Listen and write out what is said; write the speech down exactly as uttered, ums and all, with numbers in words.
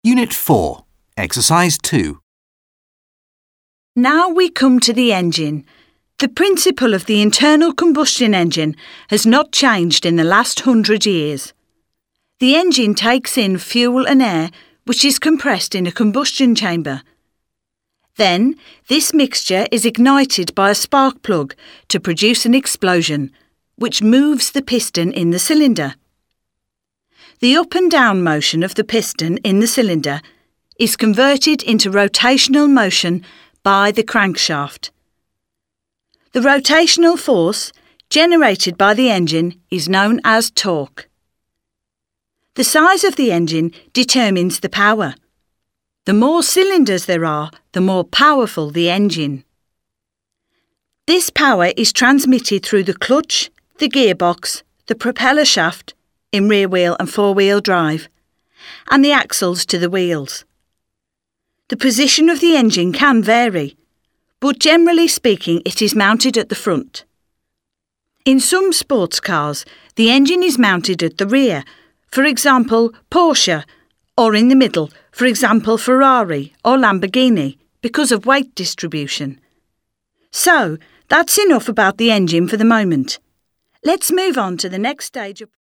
Unit four, Exercise two. Now we come to the engine. The principle of the internal combustion engine has not changed in the last hundred years. The engine takes in fuel and air which is compressed in a combustion chamber. Then, this mixture is ignited by a spark plug to produce an explosion, which moves the piston in the cylinder. The up and down motion of the piston in the cylinder is converted into rotational motion by the crankshaft. The rotational force generated by the engine is known as torque. The size of the engine determines the power. The more cylinders there are, the more powerful the engine. This power is transmitted through the clutch, the gearbox, the propeller shaft in rear wheel and four-wheel drive, and the axles to the wheels. The position of the engine can vary, but generally speaking it is mounted at the front. In some sports cars, the engine is mounted at the rear, for example Porsche, or in the middle, for example Ferrari or Lamborghini, because of weight distribution. So, that's enough about the engine for the moment. Let's move on to the next stage of